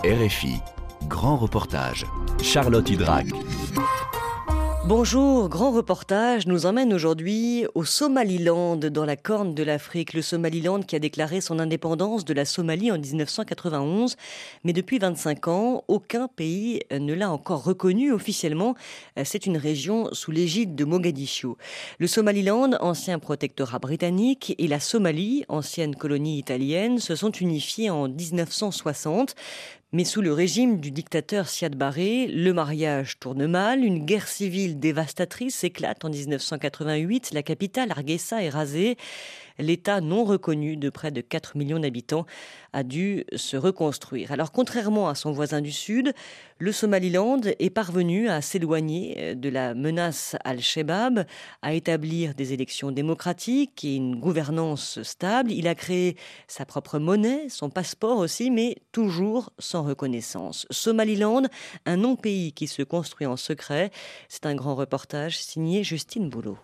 RFI, grand reportage, Charlotte Hydrac. Bonjour, grand reportage nous emmène aujourd'hui au Somaliland, dans la Corne de l'Afrique. Le Somaliland qui a déclaré son indépendance de la Somalie en 1991. Mais depuis 25 ans, aucun pays ne l'a encore reconnu officiellement. C'est une région sous l'égide de Mogadiscio. Le Somaliland, ancien protectorat britannique, et la Somalie, ancienne colonie italienne, se sont unifiés en 1960. Mais sous le régime du dictateur Siad Barré, le mariage tourne mal, une guerre civile dévastatrice éclate en 1988, la capitale Hargeisa est rasée. L'État non reconnu de près de 4 millions d'habitants a dû se reconstruire. Alors contrairement à son voisin du Sud, le Somaliland est parvenu à s'éloigner de la menace Al-Shabaab, à établir des élections démocratiques et une gouvernance stable. Il a créé sa propre monnaie, son passeport aussi, mais toujours sans reconnaissance. Somaliland, un non-pays qui se construit en secret. C'est un grand reportage signé Justine Boulot.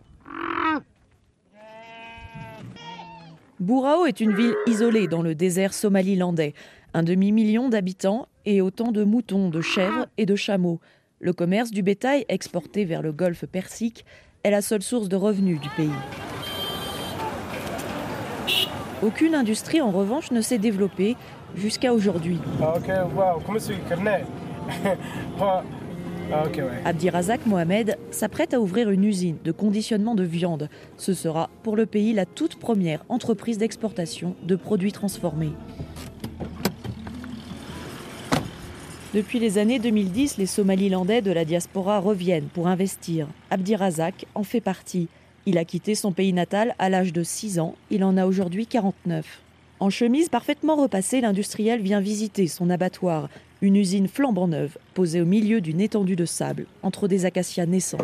Bourao est une ville isolée dans le désert somalilandais. 1,5 million d'habitants et autant de moutons, de chèvres et de chameaux. Le commerce du bétail exporté vers le golfe Persique est la seule source de revenus du pays. Aucune industrie en revanche ne s'est développée jusqu'à aujourd'hui. Abdirazak Mohamed s'apprête à ouvrir une usine de conditionnement de viande. Ce sera pour le pays la toute première entreprise d'exportation de produits transformés. Depuis les années 2010, les Somalilandais de la diaspora reviennent pour investir. Abdirazak en fait partie. Il a quitté son pays natal à l'âge de 6 ans. Il en a aujourd'hui 49. En chemise parfaitement repassée, l'industriel vient visiter son abattoir. Une usine flambant neuve, posée au milieu d'une étendue de sable, entre des acacias naissants.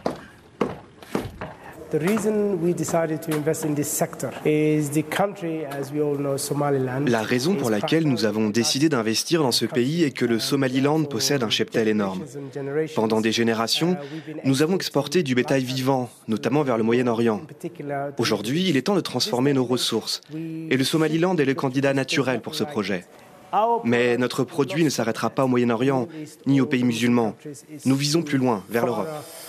La raison pour laquelle nous avons décidé d'investir dans ce pays est que le Somaliland possède un cheptel énorme. Pendant des générations, nous avons exporté du bétail vivant, notamment vers le Moyen-Orient. Aujourd'hui, il est temps de transformer nos ressources. Et le Somaliland est le candidat naturel pour ce projet. Mais notre produit ne s'arrêtera pas au Moyen-Orient, ni aux pays musulmans. Nous visons plus loin, vers l'Europe.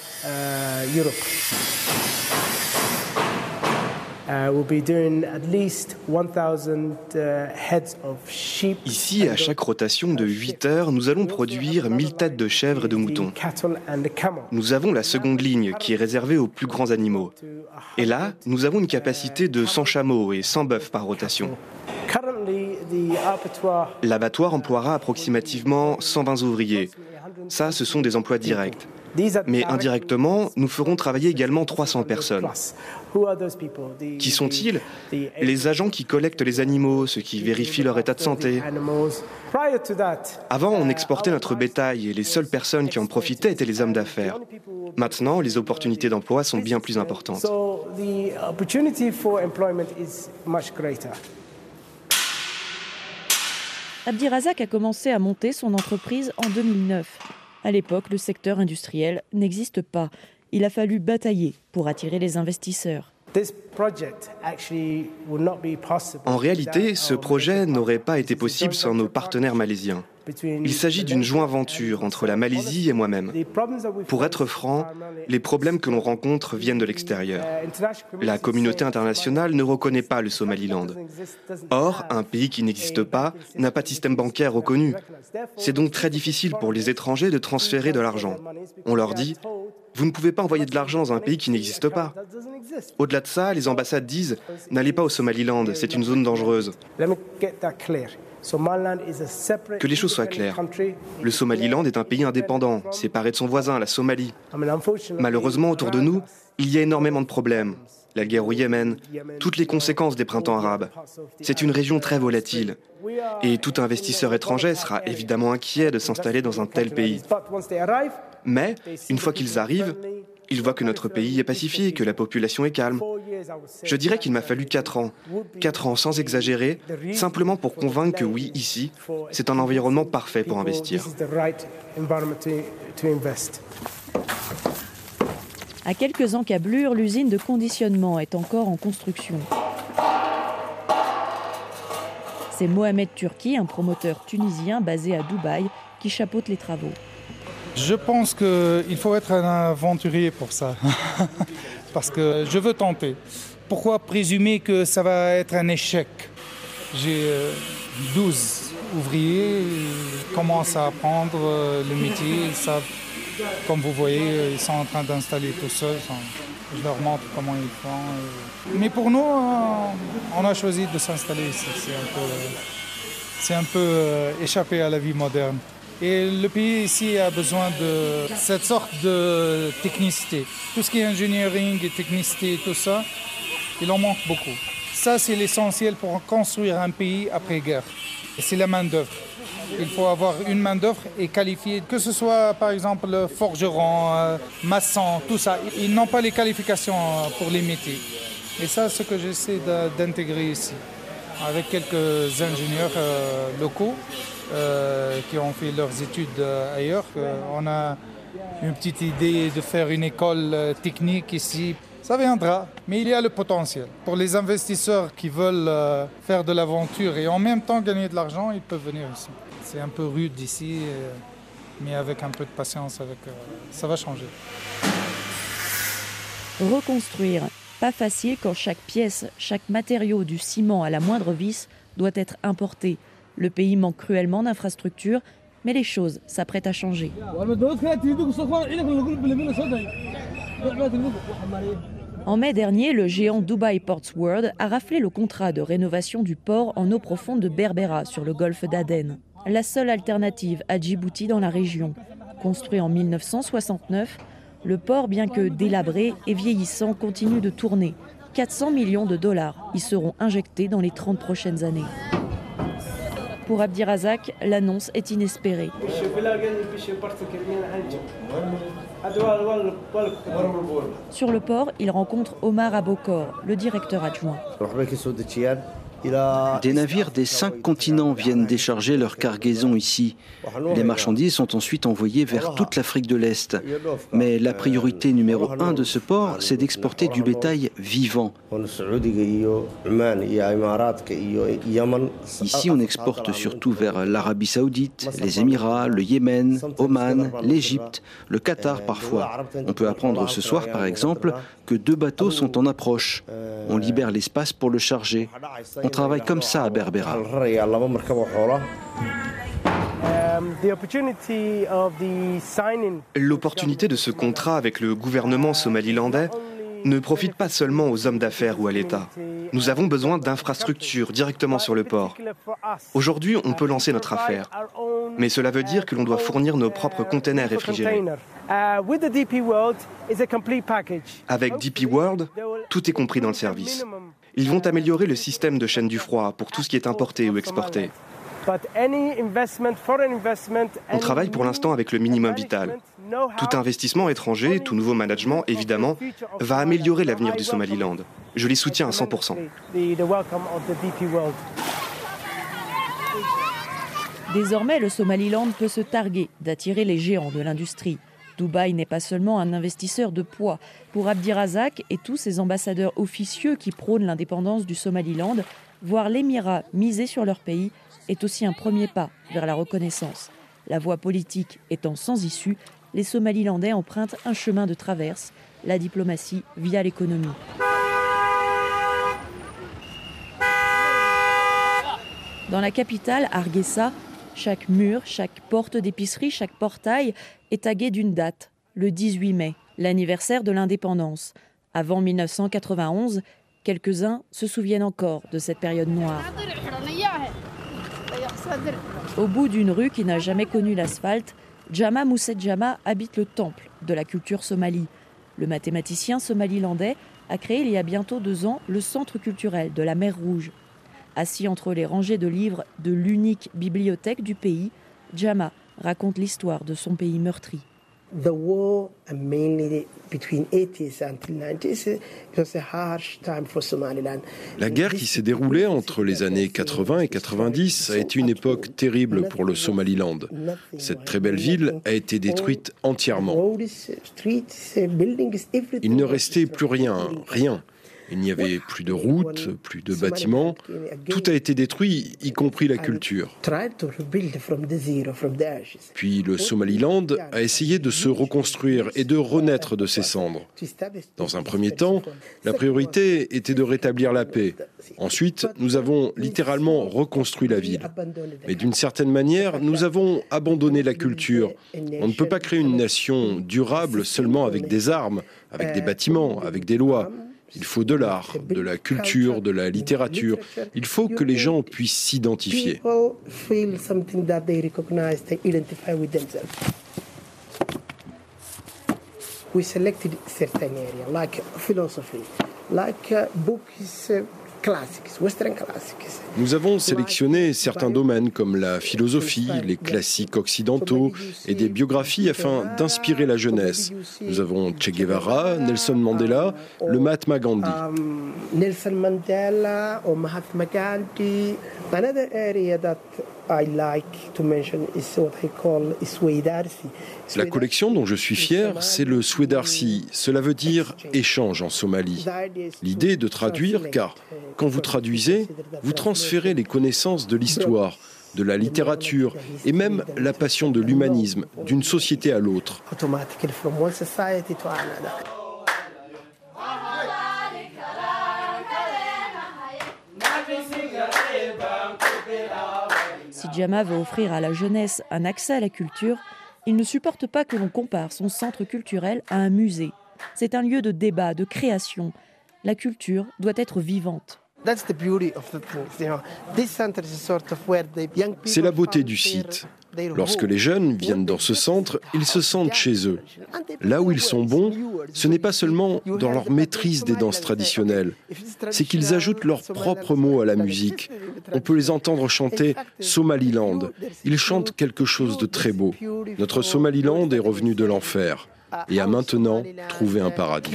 Ici, à chaque rotation de 8 heures, nous allons produire 1000 têtes de chèvres et de moutons. Nous avons la seconde ligne, qui est réservée aux plus grands animaux. Et là, nous avons une capacité de 100 chameaux et 100 bœufs par rotation. L'abattoir emploiera approximativement 120 ouvriers. Ça, ce sont des emplois directs. Mais indirectement, nous ferons travailler également 300 personnes. Qui sont-ils ? Les agents qui collectent les animaux, ceux qui vérifient leur état de santé. Avant, on exportait notre bétail et les seules personnes qui en profitaient étaient les hommes d'affaires. Maintenant, les opportunités d'emploi sont bien plus importantes. Abdirazak a commencé à monter son entreprise en 2009. À l'époque, le secteur industriel n'existe pas. Il a fallu batailler pour attirer les investisseurs. En réalité, ce projet n'aurait pas été possible sans nos partenaires malaisiens. Il s'agit d'une joint venture entre la Malaisie et moi-même. Pour être franc, les problèmes que l'on rencontre viennent de l'extérieur. La communauté internationale ne reconnaît pas le Somaliland. Or, un pays qui n'existe pas n'a pas de système bancaire reconnu. C'est donc très difficile pour les étrangers de transférer de l'argent. On leur dit « Vous ne pouvez pas envoyer de l'argent dans un pays qui n'existe pas ». Au-delà de ça, les ambassades disent « N'allez pas au Somaliland, c'est une zone dangereuse ». Que les choses soient claires. Le Somaliland est un pays indépendant, séparé de son voisin, la Somalie. Malheureusement, autour de nous, il y a énormément de problèmes. La guerre au Yémen, toutes les conséquences des printemps arabes. C'est une région très volatile. Et tout investisseur étranger sera évidemment inquiet de s'installer dans un tel pays. Mais, une fois qu'ils arrivent, ils voient que notre pays est pacifié, que la population est calme. Je dirais qu'il m'a fallu 4 ans. 4 ans sans exagérer, simplement pour convaincre que oui, ici, c'est un environnement parfait pour investir. À quelques encablures, l'usine de conditionnement est encore en construction. C'est Mohamed Turki, un promoteur tunisien basé à Dubaï, qui chapeaute les travaux. Je pense qu'il faut être un aventurier pour ça, parce que je veux tenter. Pourquoi présumer que ça va être un échec ? J'ai 12 ouvriers, ils commencent à apprendre le métier, ils savent, comme vous voyez, ils sont en train d'installer tout seuls. Je leur montre comment ils font. Mais pour nous, on a choisi de s'installer ici. C'est un peu échappé à la vie moderne. Et le pays ici a besoin de cette sorte de technicité. Tout ce qui est engineering et technicité, tout ça, il en manque beaucoup. Ça, c'est l'essentiel pour construire un pays après-guerre. Et c'est la main-d'œuvre. Il faut avoir une main-d'œuvre et qualifiée, que ce soit par exemple forgeron, maçon, tout ça. Ils n'ont pas les qualifications pour les métiers. Et ça, c'est ce que j'essaie d'intégrer ici, avec quelques ingénieurs locaux qui ont fait leurs études ailleurs. On a une petite idée de faire une école technique ici. Ça viendra, mais il y a le potentiel. Pour les investisseurs qui veulent faire de l'aventure et en même temps gagner de l'argent, ils peuvent venir ici. C'est un peu rude ici, mais avec un peu de patience, ça va changer. Reconstruire, pas facile quand chaque pièce, chaque matériau du ciment à la moindre vis doit être importé. Le pays manque cruellement d'infrastructures, mais les choses s'apprêtent à changer. En mai dernier, le géant Dubai Ports World a raflé le contrat de rénovation du port en eau profonde de Berbera sur le golfe d'Aden. La seule alternative à Djibouti dans la région. Construit en 1969, le port, bien que délabré et vieillissant, continue de tourner. 400 millions de dollars y seront injectés dans les 30 prochaines années. Pour Abdirazak, l'annonce est inespérée. Sur le port, il rencontre Omar Abokor, le directeur adjoint. Des navires des 5 continents viennent décharger leurs cargaisons ici. Les marchandises sont ensuite envoyées vers toute l'Afrique de l'Est. Mais la priorité numéro 1 de ce port, c'est d'exporter du bétail vivant. Ici, on exporte surtout vers l'Arabie Saoudite, les Émirats, le Yémen, Oman, l'Égypte, le Qatar parfois. On peut apprendre ce soir, par exemple, que 2 bateaux sont en approche. On libère l'espace pour le charger. On travaille comme ça à Berbera. L'opportunité de ce contrat avec le gouvernement somalilandais ne profite pas seulement aux hommes d'affaires ou à l'État. Nous avons besoin d'infrastructures directement sur le port. Aujourd'hui, on peut lancer notre affaire, mais cela veut dire que l'on doit fournir nos propres containers réfrigérés. Avec DP World, tout est compris dans le service. Ils vont améliorer le système de chaîne du froid pour tout ce qui est importé ou exporté. On travaille pour l'instant avec le minimum vital. Tout investissement étranger, tout nouveau management, évidemment, va améliorer l'avenir du Somaliland. Je les soutiens à 100%. Désormais, le Somaliland peut se targuer d'attirer les géants de l'industrie. Dubaï n'est pas seulement un investisseur de poids. Pour Abdirazak et tous ses ambassadeurs officieux qui prônent l'indépendance du Somaliland, voir l'Émirat miser sur leur pays est aussi un premier pas vers la reconnaissance. La voie politique étant sans issue, les Somalilandais empruntent un chemin de traverse, la diplomatie via l'économie. Dans la capitale, Hargeisa, chaque mur, chaque porte d'épicerie, chaque portail est tagué d'une date, le 18 mai, l'anniversaire de l'indépendance. Avant 1991, quelques-uns se souviennent encore de cette période noire. Au bout d'une rue qui n'a jamais connu l'asphalte, Jama Mousset Jama habite le temple de la culture somalie. Le mathématicien somalilandais a créé il y a bientôt 2 ans le centre culturel de la Mer Rouge. Assis entre les rangées de livres de l'unique bibliothèque du pays, Jama raconte l'histoire de son pays meurtri. La guerre qui s'est déroulée entre les années 80 et 90 a été une époque terrible pour le Somaliland. Cette très belle ville a été détruite entièrement. Il ne restait plus rien. Il n'y avait plus de routes, plus de bâtiments. Tout a été détruit, y compris la culture. Puis le Somaliland a essayé de se reconstruire et de renaître de ses cendres. Dans un premier temps, la priorité était de rétablir la paix. Ensuite, nous avons littéralement reconstruit la ville. Mais d'une certaine manière, nous avons abandonné la culture. On ne peut pas créer une nation durable seulement avec des armes, avec des bâtiments, avec des lois. Il faut de l'art, de la culture, de la littérature. Il faut que les gens puissent s'identifier. We selected certain areas like philosophy, like books, classics, Western classics. Nous avons sélectionné certains domaines comme la philosophie, les classiques occidentaux et des biographies afin d'inspirer la jeunesse. Nous avons Che Guevara, Nelson Mandela, le Mahatma Gandhi. Nelson Mandela or Mahatma Gandhi. Another area that I like to mention is what I call Swedarsi. La collection dont je suis fier, c'est le Swedarsi. Cela veut dire échange en Somalie. L'idée est de traduire, car quand vous traduisez, vous transférez les connaissances de l'histoire, de la littérature et même la passion de l'humanisme d'une société à l'autre. Si Jama veut offrir à la jeunesse un accès à la culture, il ne supporte pas que l'on compare son centre culturel à un musée. C'est un lieu de débat, de création. La culture doit être vivante. C'est la beauté du site. Lorsque les jeunes viennent dans ce centre, ils se sentent chez eux. Là où ils sont bons, ce n'est pas seulement dans leur maîtrise des danses traditionnelles, c'est qu'ils ajoutent leurs propres mots à la musique. On peut les entendre chanter Somaliland. Ils chantent quelque chose de très beau. Notre Somaliland est revenu de l'enfer et a maintenant trouvé un paradis.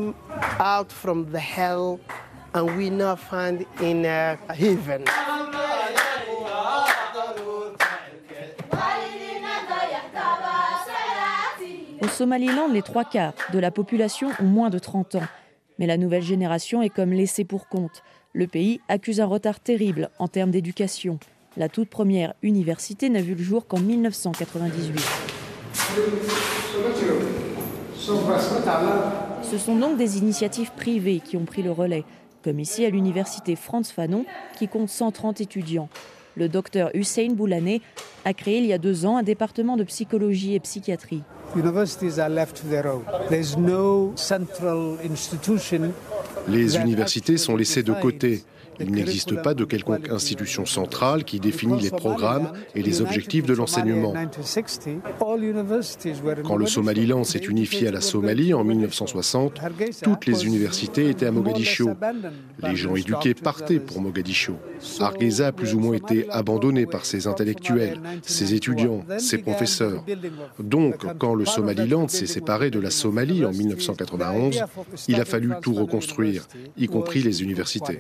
Au Somaliland, les 3/4 de la population ont moins de 30 ans. Mais la nouvelle génération est comme laissée pour compte. Le pays accuse un retard terrible en termes d'éducation. La toute première université n'a vu le jour qu'en 1998. Ce sont donc des initiatives privées qui ont pris le relais, comme ici à l'université Frantz Fanon, qui compte 130 étudiants. Le docteur Hussein Boulané a créé il y a 2 ans un département de psychologie et psychiatrie. Les universités sont laissées de côté. Il n'existe pas de quelconque institution centrale qui définit les programmes et les objectifs de l'enseignement. Quand le Somaliland s'est unifié à la Somalie en 1960, toutes les universités étaient à Mogadiscio. Les gens éduqués partaient pour Mogadiscio. Hargeisa a plus ou moins été abandonné par ses intellectuels, ses étudiants, ses professeurs. Donc, quand le Somaliland s'est séparé de la Somalie en 1991, il a fallu tout reconstruire, y compris les universités.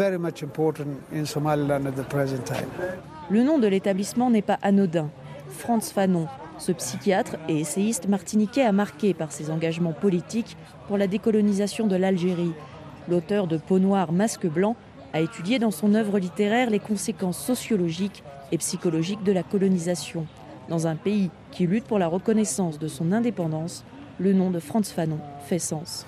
Le nom de l'établissement n'est pas anodin. Frantz Fanon, ce psychiatre et essayiste martiniquais a marqué par ses engagements politiques pour la décolonisation de l'Algérie. L'auteur de Peau noire, masque blanc a étudié dans son œuvre littéraire les conséquences sociologiques et psychologiques de la colonisation. Dans un pays qui lutte pour la reconnaissance de son indépendance, le nom de Frantz Fanon fait sens.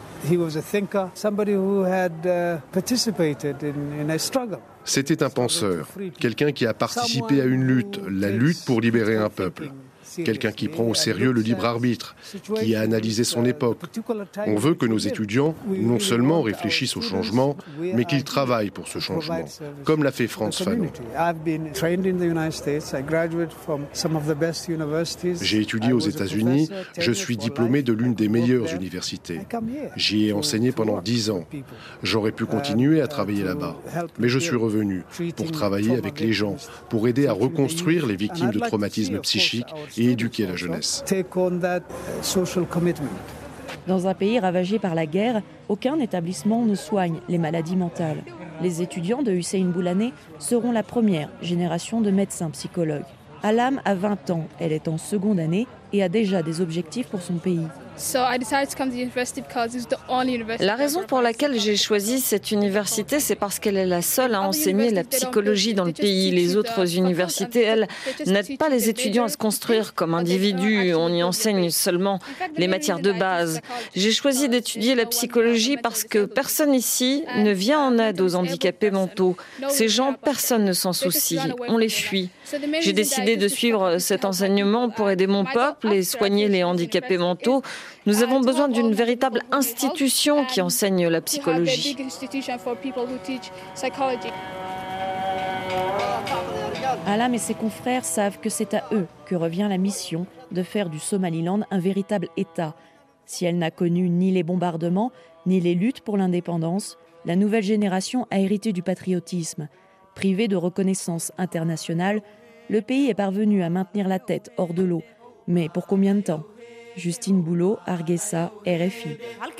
C'était un penseur, quelqu'un qui a participé à une lutte, la lutte pour libérer un peuple. Quelqu'un qui prend au sérieux le libre arbitre, qui a analysé son époque. On veut que nos étudiants non seulement réfléchissent au changement, mais qu'ils travaillent pour ce changement, comme l'a fait Frantz Fanon. J'ai étudié aux États-Unis, je suis diplômé de l'une des meilleures universités. J'y ai enseigné pendant 10 ans. J'aurais pu continuer à travailler là-bas, mais je suis revenu pour travailler avec les gens, pour aider à reconstruire les victimes de traumatismes psychiques et éduquer la jeunesse. Dans un pays ravagé par la guerre, aucun établissement ne soigne les maladies mentales. Les étudiants de Hussein Boulané seront la première génération de médecins psychologues. Alam a 20 ans, elle est en seconde année et a déjà des objectifs pour son pays. La raison pour laquelle j'ai choisi cette université, c'est parce qu'elle est la seule à enseigner la psychologie dans le pays. Les autres universités, elles, n'aident pas les étudiants à se construire comme individus. On y enseigne seulement les matières de base. J'ai choisi d'étudier la psychologie parce que personne ici ne vient en aide aux handicapés mentaux. Ces gens, personne ne s'en soucie. On les fuit. J'ai décidé de suivre cet enseignement pour aider mon peuple et soigner les handicapés mentaux. Nous avons besoin d'une véritable institution qui enseigne la psychologie. Alam et ses confrères savent que c'est à eux que revient la mission de faire du Somaliland un véritable État. Si elle n'a connu ni les bombardements, ni les luttes pour l'indépendance, la nouvelle génération a hérité du patriotisme. Privé de reconnaissance internationale, le pays est parvenu à maintenir la tête hors de l'eau. Mais pour combien de temps ? Justine Boulot, Hargeisa, RFI.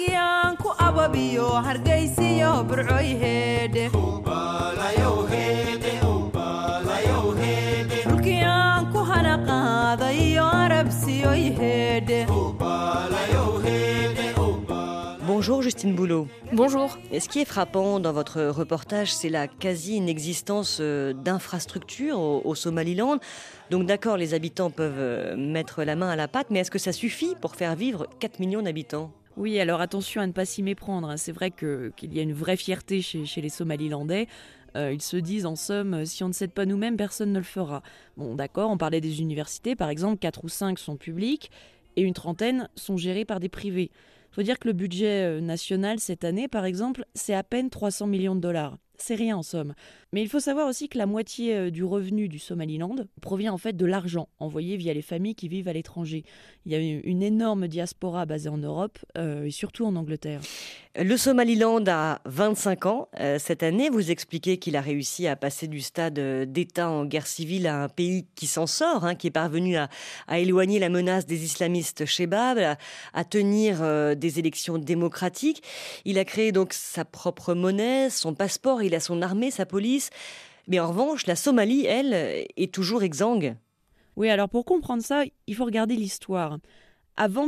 Bonjour Justine Boulot. Bonjour. Et ce qui est frappant dans votre reportage, c'est la quasi-inexistence d'infrastructures au Somaliland. Donc d'accord, les habitants peuvent mettre la main à la pâte, mais est-ce que ça suffit pour faire vivre 4 millions d'habitants ? Oui, alors attention à ne pas s'y méprendre. C'est vrai qu'il y a une vraie fierté chez les Somalilandais. Ils se disent en somme, si on ne s'aide pas nous-mêmes, personne ne le fera. Bon d'accord, on parlait des universités, par exemple, 4 ou 5 sont publiques et une trentaine sont gérées par des privés. Il faut dire que le budget national cette année, par exemple, c'est à peine 300 millions de dollars. C'est rien en somme. Mais il faut savoir aussi que la moitié du revenu du Somaliland provient en fait de l'argent envoyé via les familles qui vivent à l'étranger. Il y a une énorme diaspora basée en Europe et surtout en Angleterre. Le Somaliland a 25 ans. Cette année, vous expliquez qu'il a réussi à passer du stade d'État en guerre civile à un pays qui s'en sort, qui est parvenu à éloigner la menace des islamistes Chebab, à tenir des élections démocratiques. Il a créé donc sa propre monnaie, son passeport, il a son armée, sa police. Mais en revanche, la Somalie, elle, est toujours exsangue. Oui, alors pour comprendre ça, il faut regarder l'histoire. Avant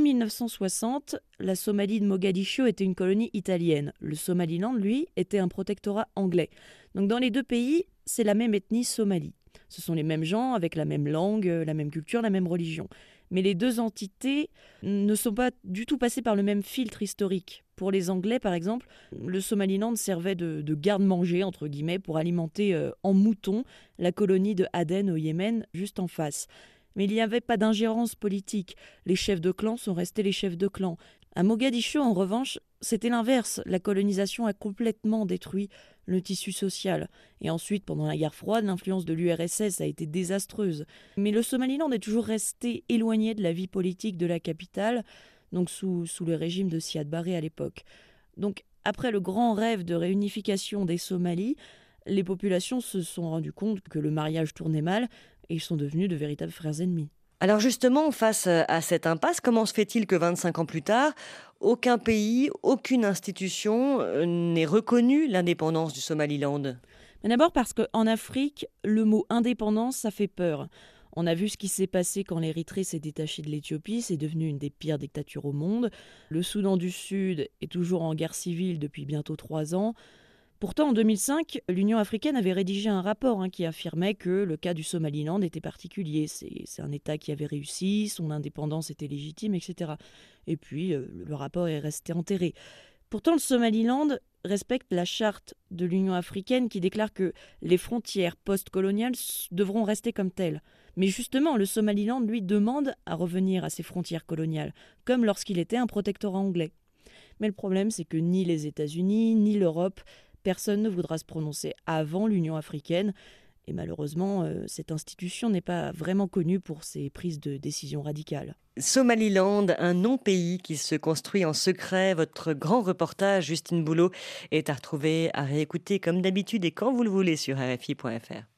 1960, la Somalie de Mogadiscio était une colonie italienne. Le Somaliland, lui, était un protectorat anglais. Donc dans les deux pays, c'est la même ethnie somalie. Ce sont les mêmes gens avec la même langue, la même culture, la même religion. Mais les deux entités ne sont pas du tout passées par le même filtre historique. Pour les Anglais, par exemple, le Somaliland servait de garde-manger, entre guillemets, pour alimenter en mouton la colonie de Aden au Yémen, juste en face. Mais il n'y avait pas d'ingérence politique. Les chefs de clan sont restés les chefs de clan. À Mogadiscio, en revanche, c'était l'inverse. La colonisation a complètement détruit le tissu social. Et ensuite, pendant la guerre froide, l'influence de l'URSS a été désastreuse. Mais le Somaliland est toujours resté éloigné de la vie politique de la capitale, donc sous le régime de Siad Barre à l'époque. Donc, après le grand rêve de réunification des Somalies, les populations se sont rendues compte que le mariage tournait mal et ils sont devenus de véritables frères ennemis. Alors justement, face à cette impasse, comment se fait-il que 25 ans plus tard, aucun pays, aucune institution n'ait reconnu l'indépendance du Somaliland ? Mais d'abord parce qu'en Afrique, le mot indépendance, ça fait peur. On a vu ce qui s'est passé quand l'Érythrée s'est détachée de l'Éthiopie, c'est devenu une des pires dictatures au monde. Le Soudan du Sud est toujours en guerre civile depuis bientôt 3 ans. Pourtant, en 2005, l'Union africaine avait rédigé un rapport qui affirmait que le cas du Somaliland était particulier. C'est un État qui avait réussi, son indépendance était légitime, etc. Et puis, le rapport est resté enterré. Pourtant, le Somaliland respecte la charte de l'Union africaine qui déclare que les frontières post-coloniales devront rester comme telles. Mais justement, le Somaliland, lui, demande à revenir à ses frontières coloniales, comme lorsqu'il était un protectorat anglais. Mais le problème, c'est que ni les États-Unis, ni l'Europe, personne ne voudra se prononcer avant l'Union africaine. Et malheureusement, cette institution n'est pas vraiment connue pour ses prises de décision radicales. Somaliland, un non-pays qui se construit en secret. Votre grand reportage, Justine Boulot, est à retrouver, à réécouter comme d'habitude et quand vous le voulez sur RFI.fr.